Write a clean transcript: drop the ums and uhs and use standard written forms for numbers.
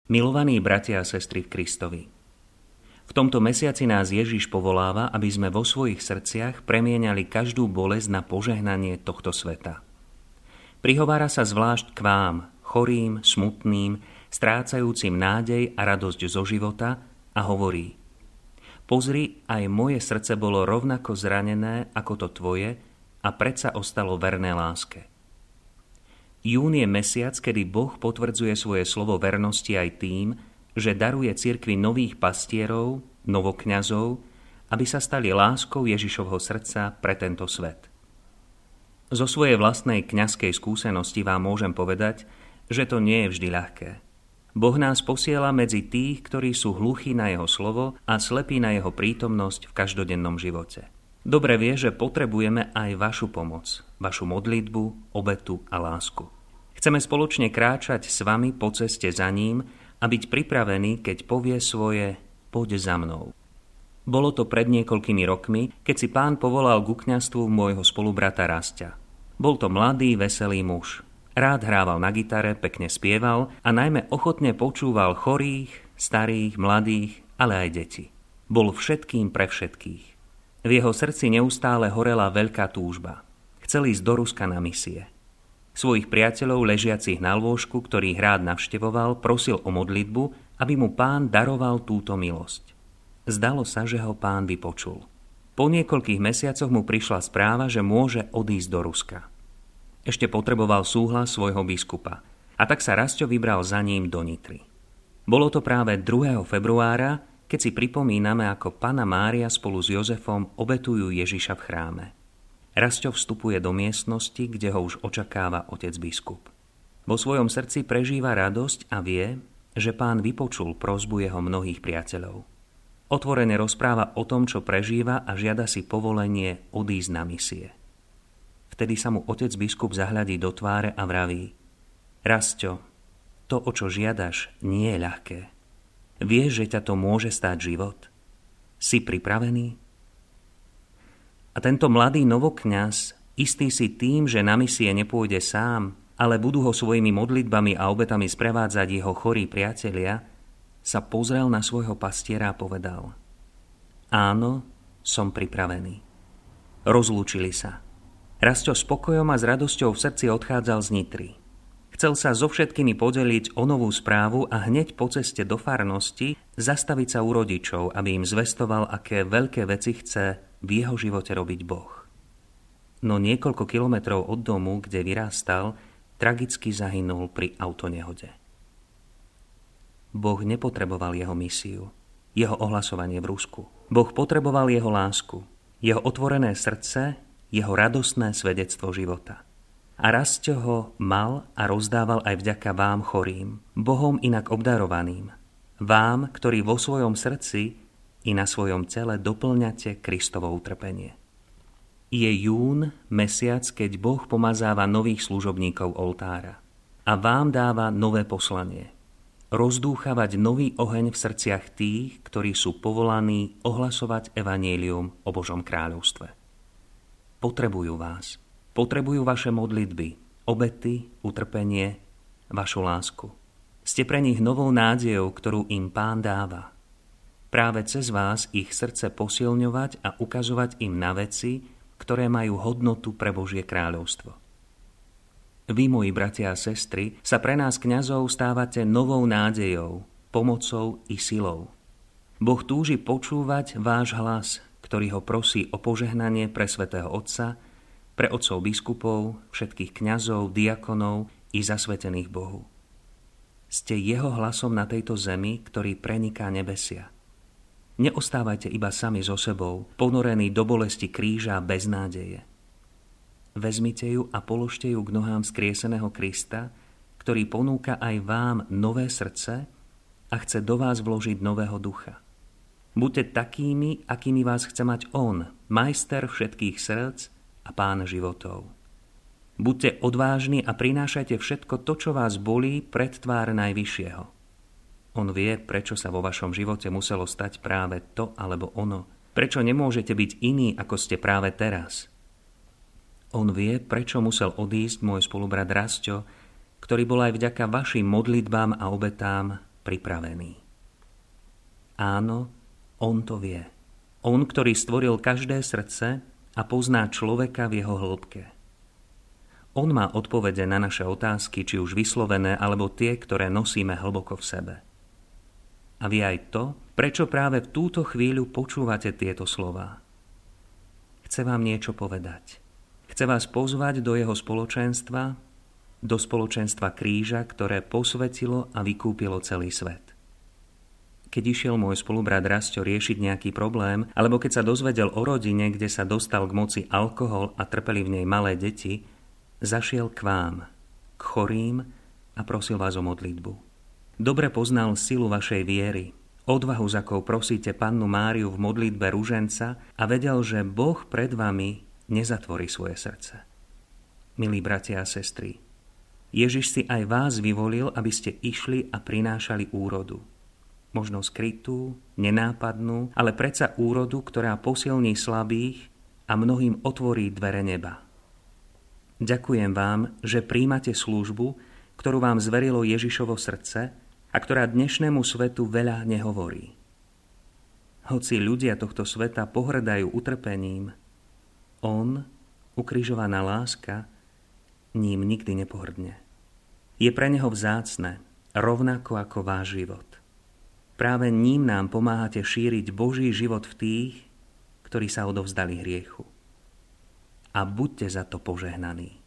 Milovaní bratia a sestry v Kristovi, v tomto mesiaci nás Ježiš povoláva, aby sme vo svojich srdciach premieňali každú bolesť na požehnanie tohto sveta. Prihovára sa zvlášť k vám, chorým, smutným, strácajúcim nádej a radosť zo života a hovorí: Pozri, aj moje srdce bolo rovnako zranené ako to tvoje a predsa ostalo verné láske. Jún je mesiac, kedy Boh potvrdzuje svoje slovo vernosti aj tým, že daruje cirkvi nových pastierov, novokňazov, aby sa stali láskou Ježišovho srdca pre tento svet. Zo svojej vlastnej kňazskej skúsenosti vám môžem povedať, že to nie je vždy ľahké. Boh nás posiela medzi tých, ktorí sú hluchí na jeho slovo a slepí na jeho prítomnosť v každodennom živote. Dobre vie, že potrebujeme aj vašu pomoc, vašu modlitbu, obetu a lásku. Chceme spoločne kráčať s vami po ceste za ním a byť pripravení, keď povie svoje poď za mnou. Bolo to pred niekoľkými rokmi, keď si Pán povolal ku kňazstvu môjho spolubrata Rastia. Bol to mladý, veselý muž. Rád hrával na gitare, pekne spieval a najmä ochotne počúval chorých, starých, mladých, ale aj deti. Bol všetkým pre všetkých. V jeho srdci neustále horela veľká túžba. Chcel ísť do Ruska na misie. Svojich priateľov ležiacich na lôžku, ktorých rád navštevoval, prosil o modlitbu, aby mu Pán daroval túto milosť. Zdalo sa, že ho Pán vypočul. Po niekoľkých mesiacoch mu prišla správa, že môže odísť do Ruska. Ešte potreboval súhlas svojho biskupa a tak sa Rasťo vybral za ním do Nitry. Bolo to práve 2. februára, keď si pripomíname, ako Panna Mária spolu s Jozefom obetujú Ježiša v chráme. Rasťo vstupuje do miestnosti, kde ho už očakáva otec biskup. Vo svojom srdci prežíva radosť a vie, že Pán vypočul prosbu jeho mnohých priateľov. Otvorene rozpráva o tom, čo prežíva a žiada si povolenie odísť na misie. Vtedy sa mu otec biskup zahľadí do tváre a vraví: Rasťo, to, o čo žiadaš, nie je ľahké. Vieš, že ťa to môže stáť život? Si pripravený? A tento mladý novokňaz, istý si tým, že na misie nepôjde sám, ale budú ho svojimi modlitbami a obetami sprevádzať jeho chorí priatelia, sa pozrel na svojho pastiera a povedal: Áno, som pripravený. Rozlúčili sa. Rasťo s pokojom a s radosťou v srdci odchádzal z Nitry. Chcel sa so všetkými podeliť o novú správu a hneď po ceste do farnosti zastaviť sa u rodičov, aby im zvestoval, aké veľké veci chce v jeho živote robiť Boh. No niekoľko kilometrov od domu, kde vyrástal, tragicky zahynul pri autonehode. Boh nepotreboval jeho misiu, jeho ohlasovanie v Rusku. Boh potreboval jeho lásku, jeho otvorené srdce, jeho radostné svedectvo života. A Rasťo ho mal a rozdával aj vďaka vám chorým, Bohom inak obdarovaným. Vám, ktorí vo svojom srdci i na svojom tele doplňate Kristovo utrpenie. Je jún, mesiac, keď Boh pomazáva nových služobníkov oltára. A vám dáva nové poslanie. Rozdúchavať nový oheň v srdciach tých, ktorí sú povolaní ohlasovať evanjelium o Božom kráľovstve. Potrebujú vás. Potrebujú vaše modlitby, obety, utrpenie, vašu lásku. Ste pre nich novou nádejou, ktorú im Pán dáva. Práve cez vás ich srdce posilňovať a ukazovať im na veci, ktoré majú hodnotu pre Božie kráľovstvo. Vy, moji bratia a sestry, sa pre nás kňazov stávate novou nádejou, pomocou i silou. Boh túži počúvať váš hlas, ktorý ho prosí o požehnanie pre svätého Otca, pre otcov biskupov, všetkých kňazov, diakonov i zasvetených Bohu. Ste jeho hlasom na tejto zemi, ktorý preniká nebesia. Neostávajte iba sami so sebou, ponorení do bolesti kríža bez nádeje. Vezmite ju a položte ju k nohám vzkrieseného Krista, ktorý ponúka aj vám nové srdce a chce do vás vložiť nového ducha. Buďte takými, akými vás chce mať on, majster všetkých srdc a Pán životov. Buďte odvážni a prinášajte všetko to, čo vás bolí, pred tvár Najvyššieho. On vie, prečo sa vo vašom živote muselo stať práve to alebo ono. Prečo nemôžete byť iní, ako ste práve teraz. On vie, prečo musel odísť môj spolubrat Rasťo, ktorý bol aj vďaka vašim modlitbám a obetám pripravený. Áno, on to vie. On, ktorý stvoril každé srdce a pozná človeka v jeho hĺbke. On má odpovede na naše otázky, či už vyslovené, alebo tie, ktoré nosíme hlboko v sebe. A vie aj to, prečo práve v túto chvíľu počúvate tieto slová. Chce vám niečo povedať. Chce vás pozvať do jeho spoločenstva, do spoločenstva kríža, ktoré posvetilo a vykúpilo celý svet. Keď išiel môj spolubrat Rasťo riešiť nejaký problém, alebo keď sa dozvedel o rodine, kde sa dostal k moci alkohol a trpeli v nej malé deti, zašiel k vám, k chorým a prosil vás o modlitbu. Dobre poznal silu vašej viery, odvahu, za akou prosíte Pannu Máriu v modlitbe ruženca a vedel, že Boh pred vami nezatvorí svoje srdce. Milí bratia a sestry, Ježiš si aj vás vyvolil, aby ste išli a prinášali úrodu. Možno skrytú, nenápadnú, ale predsa úrodu, ktorá posilní slabých a mnohým otvorí dvere neba. Ďakujem vám, že príjmate službu, ktorú vám zverilo Ježišovo srdce a ktorá dnešnému svetu veľa nehovorí. Hoci ľudia tohto sveta pohrdajú utrpením, on, ukrižovaná láska, ním nikdy nepohrdne. Je pre neho vzácne, rovnako ako váš život. Práve ním nám pomáhate šíriť Boží život v tých, ktorí sa odovzdali hriechu. A buďte za to požehnaní.